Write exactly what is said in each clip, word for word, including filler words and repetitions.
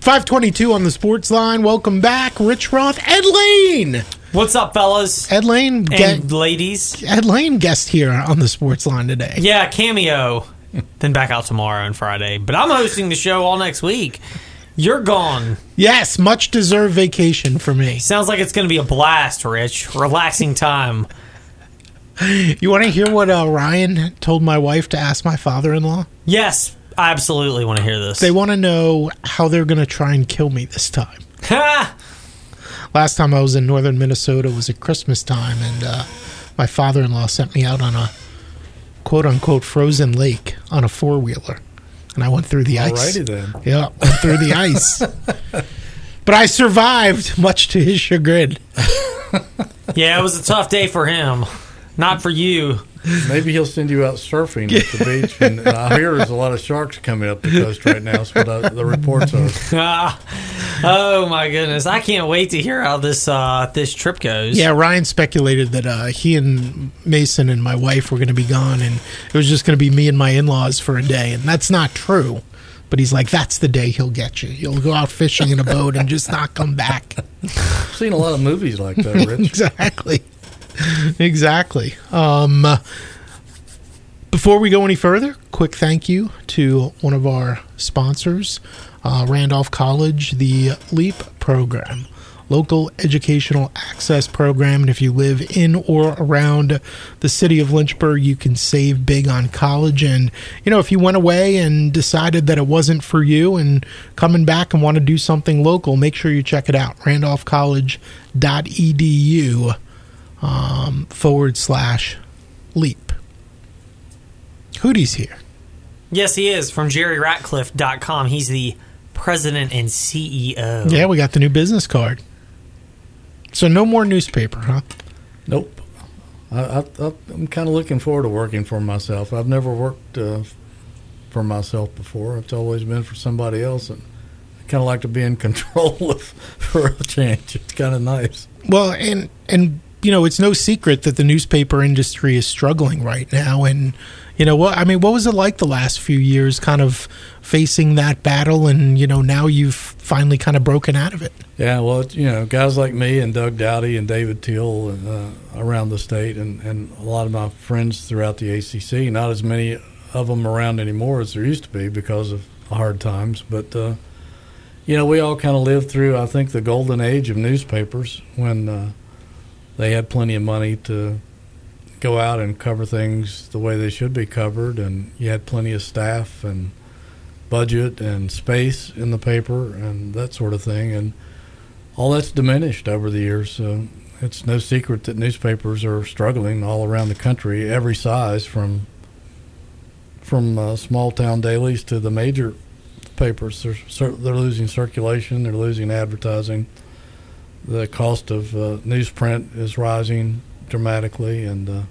five twenty-two on the sports line. Welcome back, Rich Roth, Ed Lane. What's up, fellas? Ed Lane. And ge- ladies. Ed Lane guest here on the sports line today. Yeah, cameo. Then back out tomorrow and Friday. But I'm hosting the show all next week. You're gone. Yes, much deserved vacation for me. Sounds like it's going to be a blast, Rich. Relaxing time. You want to hear what uh, Ryan told my wife to ask my father-in-law? Yes, I absolutely want to hear this. They want to know how they're going to try and kill me this time. Ha! Last time I was in northern Minnesota was at Christmas time, and uh, my father-in-law sent me out on a quote-unquote frozen lake on a four-wheeler, and I went through the ice. Alrighty then. Yeah, went through the ice. But I survived, much to his chagrin. Yeah, it was a tough day for him. Not for you. Maybe he'll send you out surfing at the beach. And, and I hear there's a lot of sharks coming up the coast right now. That's what I, the reports are. Ah, oh, my goodness. I can't wait to hear how this uh, this trip goes. Yeah, Ryan speculated that uh, he and Mason and my wife were going to be gone, and it was just going to be me and my in-laws for a day. And that's not true. But he's like, that's the day he'll get you. You'll go out fishing in a boat and just not come back. I've seen a lot of movies like that, Rich. Exactly. Exactly. Um, uh, before we go any further, quick thank you to one of our sponsors, uh, Randolph College, the LEAP program, Local Educational Access Program. And if you live in or around the city of Lynchburg, you can save big on college. And, you know, if you went away and decided that it wasn't for you and coming back and want to do something local, make sure you check it out, randolph college dot e d u. Um, forward slash leap. Hootie's here. Yes, he is, from jerry ratcliffe dot com. He's the president and C E O. Yeah, we got the new business card. So no more newspaper, huh? Nope. I, I, I'm kind of looking forward to working for myself. I've never worked uh, for myself before. It's always been for somebody else. And I kind of like to be in control of, for a change. It's kind of nice. Well, and and you know, it's no secret that the newspaper industry is struggling right now. And, you know, what I mean, what was it like the last few years kind of facing that battle? And, you know, now you've finally kind of broken out of it. Yeah, well, it, you know, guys like me and Doug Dowdy and David Teal uh, around the state and, and a lot of my friends throughout the A C C, not as many of them around anymore as there used to be because of hard times. But, uh, you know, we all kind of lived through, I think, the golden age of newspapers when uh, they had plenty of money to go out and cover things the way they should be covered, and you had plenty of staff and budget and space in the paper and that sort of thing, and all that's diminished over the years. So it's no secret that newspapers are struggling all around the country, every size, from from uh, small town dailies to the major papers. They're, they're losing circulation, they're losing advertising. The cost of uh, newsprint is rising dramatically, and uh,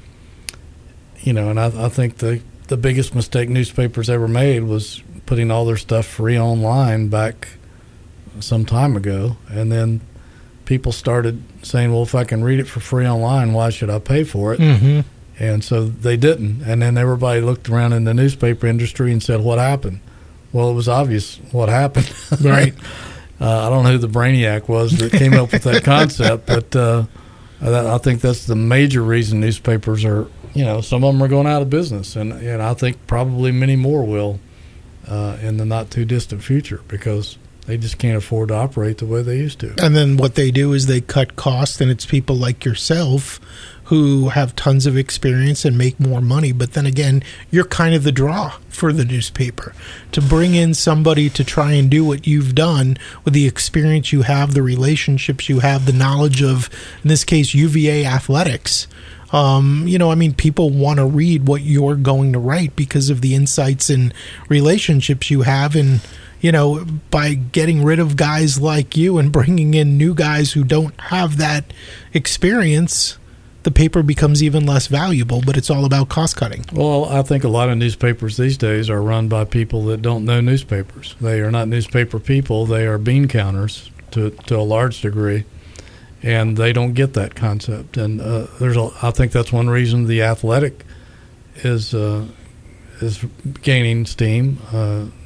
you know, and I, I think the the biggest mistake newspapers ever made was putting all their stuff free online back some time ago, and then people started saying, "Well, if I can read it for free online, why should I pay for it?" Mm-hmm. And so they didn't, and then everybody looked around in the newspaper industry and said, "What happened?" Well, it was obvious what happened, right? Uh, I don't know who the brainiac was that came up with that concept, but uh, I, I think that's the major reason newspapers are, you know, some of them are going out of business, and, and I think probably many more will uh, in the not-too-distant future because they just can't afford to operate the way they used to. And then what they do is they cut costs, and it's people like yourself who have tons of experience and make more money. But then again, you're kind of the draw for the newspaper. To bring in somebody to try and do what you've done with the experience you have, the relationships you have, the knowledge of, in this case, U V A athletics. Um, you know, I mean, people want to read what you're going to write because of the insights and relationships you have. And, you know, by getting rid of guys like you and bringing in new guys who don't have that experience, the paper becomes even less valuable, but it's all about cost cutting. Well, I think a lot of newspapers these days are run by people that don't know newspapers. They are not newspaper people. They are bean counters to, to a large degree, and they don't get that concept. And uh, there's a, I think that's one reason The Athletic is uh, is gaining steam. Uh,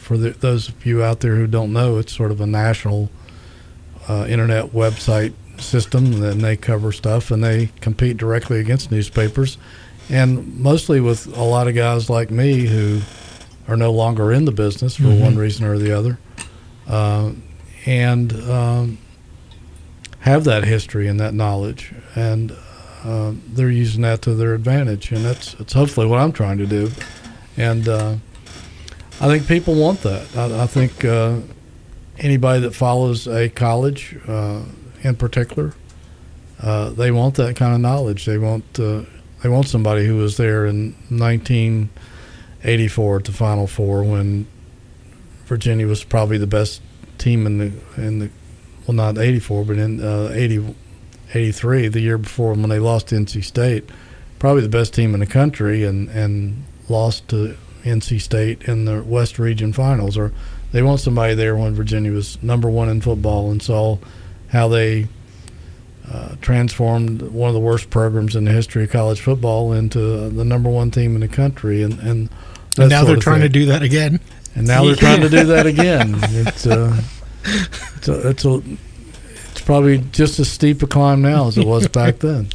for the, those of you out there who don't know, it's sort of a national uh, internet website system, and they cover stuff, and they compete directly against newspapers, and mostly with a lot of guys like me who are no longer in the business for mm-hmm. one reason or the other, uh, and um, have that history and that knowledge, and uh, they're using that to their advantage, and that's, that's hopefully what I'm trying to do. And uh, I think people want that. I, I think uh, anybody that follows a college uh, in particular, uh, they want that kind of knowledge. They want uh, they want somebody who was there in nineteen eighty-four at the Final Four when Virginia was probably the best team in the in the well, not eighty-four, but in uh, eighty, eighty-three, the year before when they lost to N C State, probably the best team in the country, and and lost to N C State in the West Region Finals. Or they want somebody there when Virginia was number one in football and saw how they uh, transformed one of the worst programs in the history of college football into uh, the number one team in the country. And, and, and now they're trying thing. to do that again. And now they're trying to do that again. It's, uh, it's, a, it's, a, it's probably just as steep a climb now as it was back then.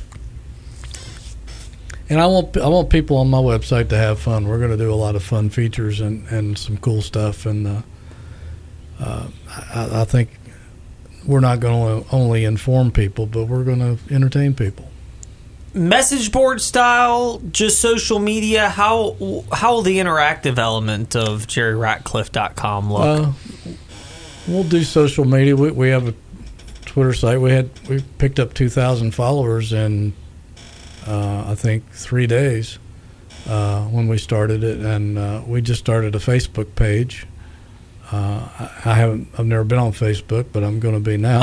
And I want I want people on my website to have fun. We're going to do a lot of fun features and, and some cool stuff. And uh, uh, I, I think we're not going to only inform people, but we're going to entertain people. Message board style, just social media. How how will the interactive element of jerry ratcliffe dot com look? Uh, we'll do social media. We, we have a Twitter site. We had we picked up two thousand followers in uh, I think three days uh, when we started it, and uh, we just started a Facebook page. Uh, I, I haven't. I've never been on Facebook, but I'm going to be now.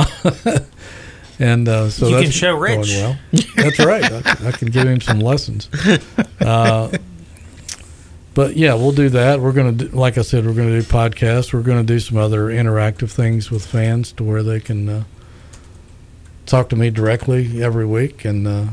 And uh, so you that's can show Rich. going well. That's right. I, I can give him some lessons. Uh, but yeah, we'll do that. We're going to, do, like I said, we're going to do podcasts. We're going to do some other interactive things with fans to where they can uh, talk to me directly every week and uh,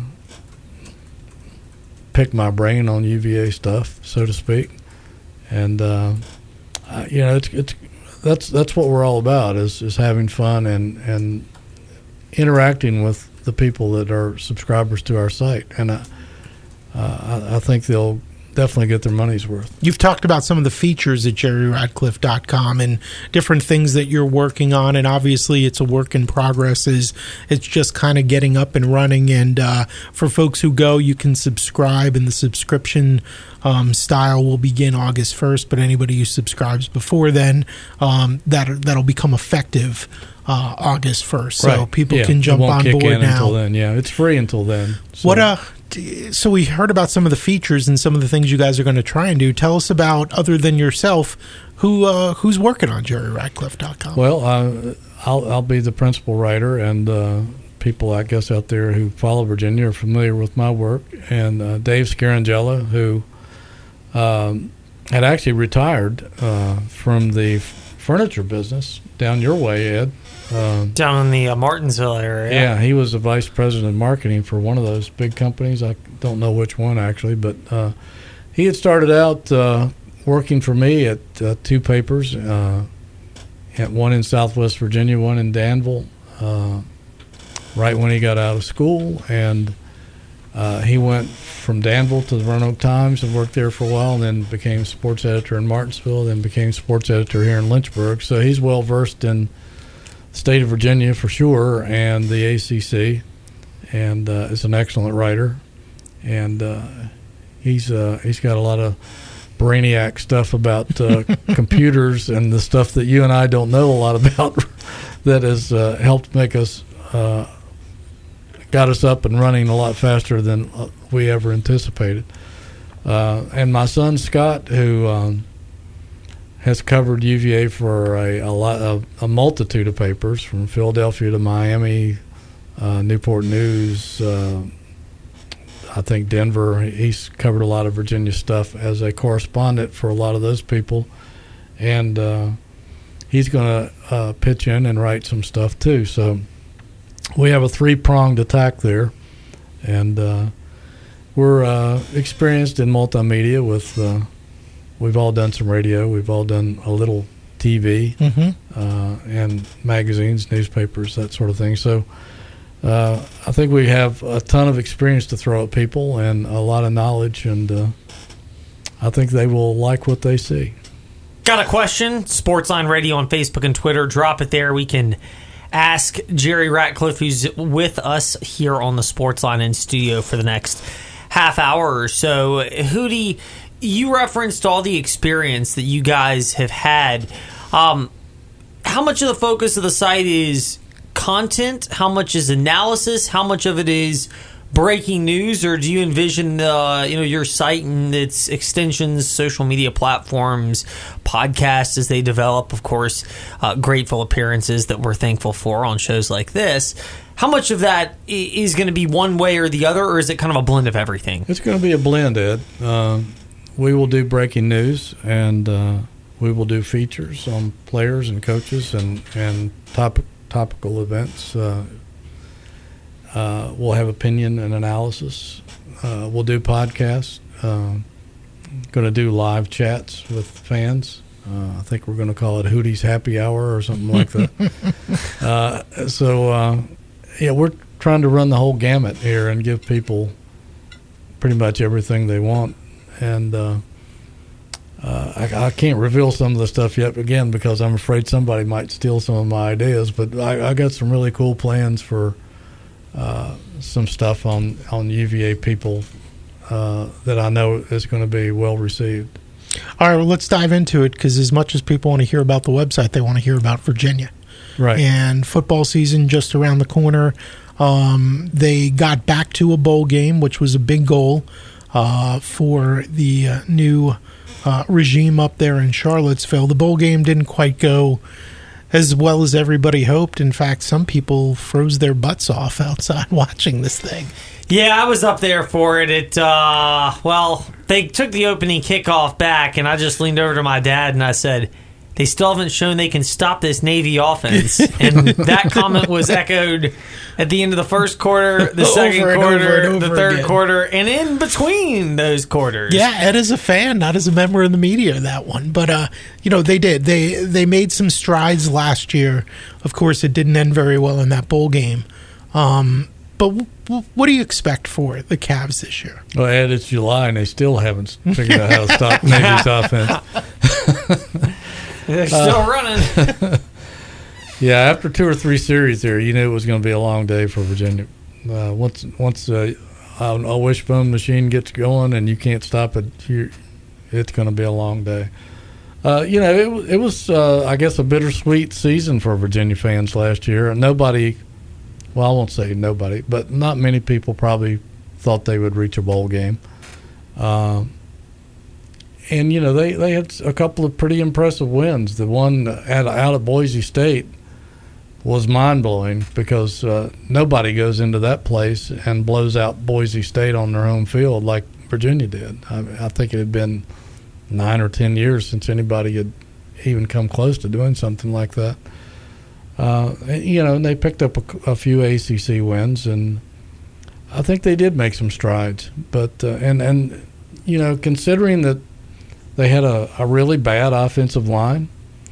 pick my brain on U V A stuff, so to speak. And uh, uh, you know, it's it's that's that's what we're all about is is having fun and and. interacting with the people that are subscribers to our site, and I, uh, I, I think they'll definitely get their money's worth. You've talked about some of the features at jerry ratcliffe dot com and different things that you're working on, and obviously it's a work in progress. Is it's just kind of getting up and running, and uh, for folks who go, you can subscribe, and the subscription um, style will begin August first, but anybody who subscribes before then, um, that, that'll become effective Uh, August first, so right. people yeah, can jump it won't on kick board in now. Until then, yeah, it's free until then. So. What uh? So we heard about some of the features and some of the things you guys are going to try and do. Tell us about, other than yourself, who uh, who's working on jerry ratcliffe dot com. Well, uh, I'll I'll be the principal writer, and uh, people I guess out there who follow Virginia are familiar with my work. And uh, Dave Scarangella, who um, had actually retired uh, from the furniture business down your way, Ed. Um, Down in the uh, Martinsville area. Yeah, he was the vice president of marketing for one of those big companies. I don't know which one, actually, but uh, he had started out uh, working for me at uh, two papers, uh, at one in Southwest Virginia, one in Danville, uh, right when he got out of school. And uh, he went from Danville to the Roanoke Times and worked there for a while, and then became sports editor in Martinsville, then became sports editor here in Lynchburg. So he's well-versed in state of Virginia for sure, and the A C C, and uh, is an excellent writer, and uh, he's uh, he's got a lot of brainiac stuff about uh, computers and the stuff that you and I don't know a lot about that has uh, helped make us uh, got us up and running a lot faster than we ever anticipated. Uh, and my son Scott, who um, has covered U V A for a a, lot, a a multitude of papers, from Philadelphia to Miami, uh, Newport News, uh, I think Denver. He's covered a lot of Virginia stuff as a correspondent for a lot of those people, and uh, he's going to uh, pitch in and write some stuff too. So we have a three-pronged attack there, and uh, we're uh, experienced in multimedia with Uh, we've all done some radio. We've all done a little T V Mm-hmm. uh, and magazines, newspapers, that sort of thing. So uh, I think we have a ton of experience to throw at people and a lot of knowledge, and uh, I think they will like what they see. Got a question? Sportsline Radio on Facebook and Twitter. Drop it there. We can ask Jerry Ratcliffe, who's with us here on the Sportsline in studio for the next half hour or so. Hootie, you referenced all the experience that you guys have had. Um, how much of the focus of the site is content? How much is analysis? How much of it is breaking news? Or do you envision uh, you know, your site and its extensions, social media platforms, podcasts as they develop, of course, uh, grateful appearances that we're thankful for on shows like this? How much of that is going to be one way or the other, or is it kind of a blend of everything? It's going to be a blend, Ed. Uh, we will do breaking news, and uh, we will do features on players and coaches and, and topic, topical events. Uh, uh, we'll have opinion and analysis. Uh, we'll do podcasts. Uh, going to do live chats with fans. Uh, I think we're going to call it Hootie's Happy Hour or something like that. uh, so, uh, yeah, we're trying to run the whole gamut here and give people pretty much everything they want. And uh, uh, I, I can't reveal some of the stuff yet, again, because I'm afraid somebody might steal some of my ideas. But I, I got some really cool plans for uh, some stuff on, on U V A people uh, that I know is going to be well received. All right, well, let's dive into it, because as much as people want to hear about the website, they want to hear about Virginia. Right. And football season just around the corner. Um, they got back to a bowl game, which was a big goal uh, for the uh, new uh, regime up there in Charlottesville. The bowl game didn't quite go as well as everybody hoped. In fact, some people froze their butts off outside watching this thing. Yeah, I was up there for it. It uh, well, they took the opening kickoff back, and I just leaned over to my dad and I said, they still haven't shown they can stop this Navy offense. And that comment was echoed at the end of the first quarter, the second Over and quarter, over and the over third again. quarter, and in between those quarters. Yeah, Ed is a fan, not as a member of the media, that one. But, uh, you know, they did. They they made some strides last year. Of course, it didn't end very well in that bowl game. Um, but w- w- what do you expect for the Cavs this year? Well, Ed, it's July, and they still haven't figured out how to stop Navy's offense. They're still uh, running. Yeah, after two or three series there, you knew it was going to be a long day for Virginia. Uh, once once uh, a, a wishbone machine gets going and you can't stop it, you're, it's going to be a long day. Uh, you know, it, it was, uh, I guess, a bittersweet season for Virginia fans last year. Nobody, well, I won't say nobody, but not many people probably thought they would reach a bowl game. Um, And, you know, they, they had a couple of pretty impressive wins. The one at, out at Boise State was mind-blowing because uh, nobody goes into that place and blows out Boise State on their home field like Virginia did. I, I think it had been nine or ten years since anybody had even come close to doing something like that. Uh, and, you know, and they picked up a, a few A C C wins, and I think they did make some strides. But, uh, and, and, you know, considering that they had a, a really bad offensive line,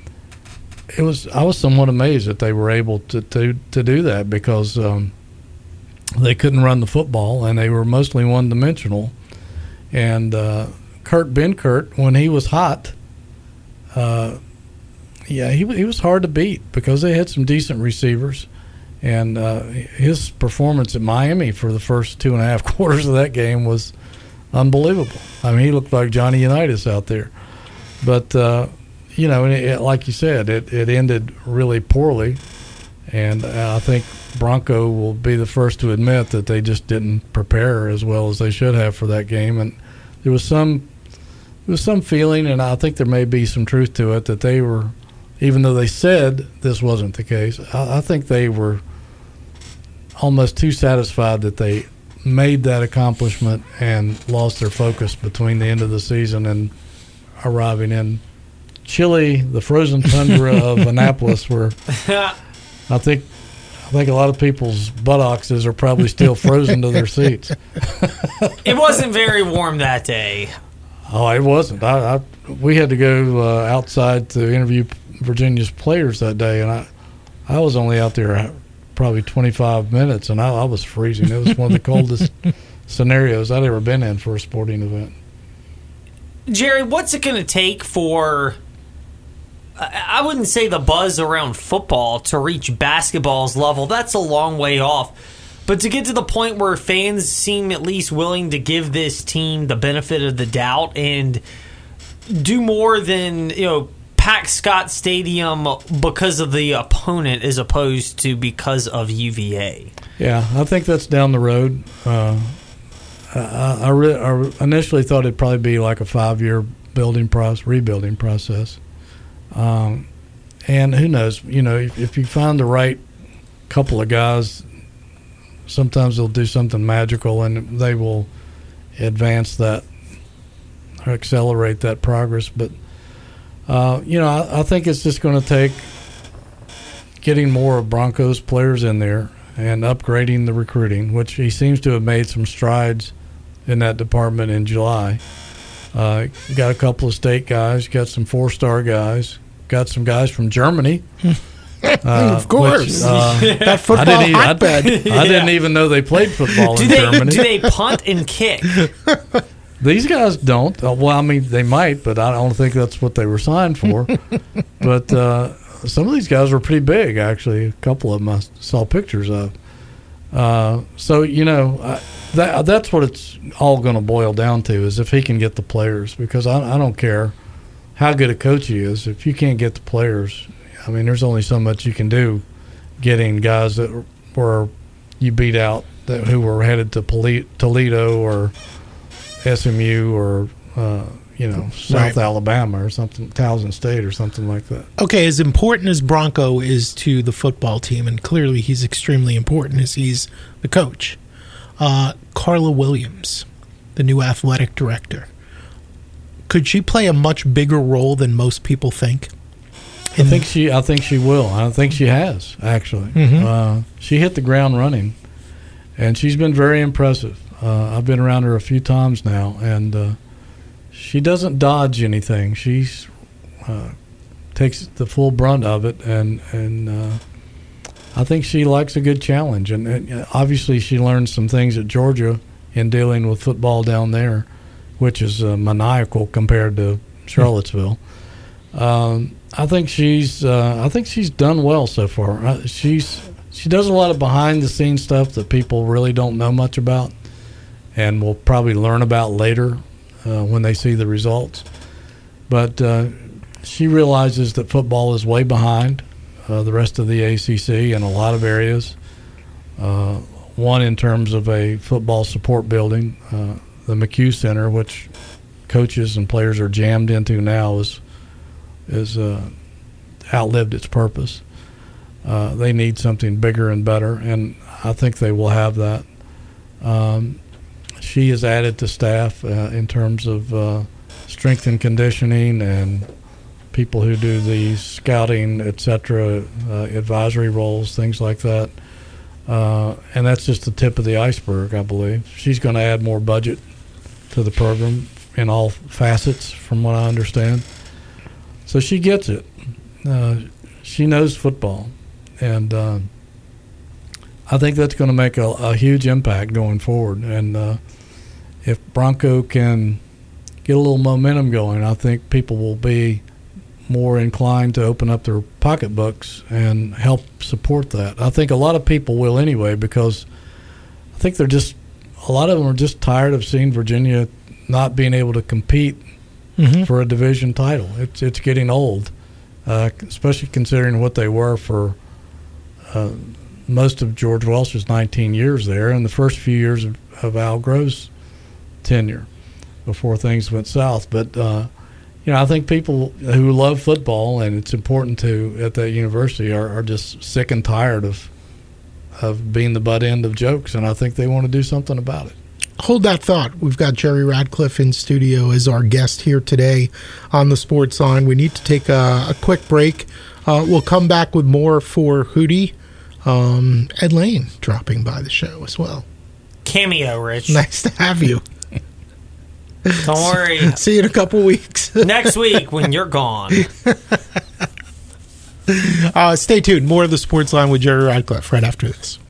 It was. I was somewhat amazed that they were able to to, to do that because um, they couldn't run the football and they were mostly one-dimensional. And uh, Kurt Benkert, when he was hot, uh, yeah, he he was hard to beat because they had some decent receivers. And uh, his performance at Miami for the first two and a half quarters of that game was unbelievable. I mean, he looked like Johnny Unitas out there. But uh, you know, and it, like you said, it, it ended really poorly, and I think Bronco will be the first to admit that they just didn't prepare as well as they should have for that game. And there was some there was some feeling, and I think there may be some truth to it, that they were, even though they said this wasn't the case, I, I think they were almost too satisfied that they made that accomplishment and lost their focus between the end of the season and arriving in Chile, the frozen tundra of Annapolis, where I think I think a lot of people's buttocks are probably still frozen to their seats. It wasn't very warm that day. Oh, it wasn't. I, I we had to go uh, outside to interview Virginia's players that day, and I I was only out there probably twenty-five minutes, and I, I was freezing. It was one of the coldest scenarios I'd ever been in for a sporting event. Jerry, what's it going to take for, I wouldn't say the buzz around football to reach basketball's level? That's a long way off. But to get to the point where fans seem at least willing to give this team the benefit of the doubt and do more than, you know, pack Scott Stadium because of the opponent as opposed to because of U V A. Yeah, I think that's down the road. Uh, I, I, re- I initially thought it'd probably be like a five-year building process, rebuilding process. Um, and who knows, you know, if, if you find the right couple of guys, sometimes they'll do something magical and they will advance that or accelerate that progress. But, uh, you know, I, I think it's just going to take getting more of Broncos players in there and upgrading the recruiting, which he seems to have made some strides in that department in July. Uh, got a couple of state guys, got some four-star guys, got some guys from Germany. Uh, of course. Which, uh, that football I didn't, even, hotbed. I, I didn't yeah. even know they played football do in they, Germany. Do they punt and kick? These guys don't. Uh, well, I mean, they might, but I don't think that's what they were signed for. But uh, some of these guys were pretty big, actually. A couple of them I saw pictures of. Uh, so, you know, I, that that's what it's all going to boil down to is if he can get the players. Because I, I don't care how good a coach he is. If you can't get the players, I mean, there's only so much you can do getting guys that were you beat out that who were headed to Toledo or S M U or, uh, you know, South Right. Alabama or something, Towson State or something like that. Okay, as important as Bronco is to the football team, and clearly he's extremely important as he's the coach, uh, Carla Williams, the new athletic director, could she play a much bigger role than most people think? I think she. I think she will. I think she has actually. Mhm. Uh, she hit the ground running, and she's been very impressive. Uh, I've been around her a few times now, and uh, she doesn't dodge anything. She uh, takes the full brunt of it, and and uh, I think she likes a good challenge. And, and obviously, she learned some things at Georgia in dealing with football down there, which is uh, maniacal compared to Charlottesville. Um, I think she's. Uh, I think she's done well so far. Uh, she's. She does a lot of behind the scenes stuff that people really don't know much about, and will probably learn about later uh, when they see the results. But uh, she realizes that football is way behind uh, the rest of the A C C in a lot of areas. Uh, one in terms of a football support building, uh, the McHugh Center, which coaches and players are jammed into now, is. is uh, outlived its purpose. Uh, they need something bigger and better, and I think they will have that. Um, she has added to staff uh, in terms of uh, strength and conditioning and people who do the scouting, et cetera, uh, advisory roles, things like that. Uh, and that's just the tip of the iceberg, I believe. She's going to add more budget to the program in all facets, from what I understand. So she gets it. Uh, she knows football. And uh, I think that's going to make a, a huge impact going forward. And uh, if Bronco can get a little momentum going, I think people will be more inclined to open up their pocketbooks and help support that. I think a lot of people will anyway, because I think they're just a lot of them are just tired of seeing Virginia not being able to compete mm-hmm. for a division title. It's it's getting old, uh, especially considering what they were for uh, most of George Welch's nineteen years there and the first few years of, of Al Grove's tenure before things went south. But uh, you know, I think people who love football, and it's important to at that university, are, are just sick and tired of of being the butt end of jokes, and I think they want to do something about it. Hold that thought. We've got Jerry Ratcliffe in studio as our guest here today on the Sports Line. We need to take a, a quick break. Uh, we'll come back with more for Hootie. Um, Ed Lane dropping by the show as well. Cameo, Rich. Nice to have you. Don't worry. See you in a couple weeks. Next week when you're gone. Uh, stay tuned. More of the Sports Line with Jerry Radcliffe right after this.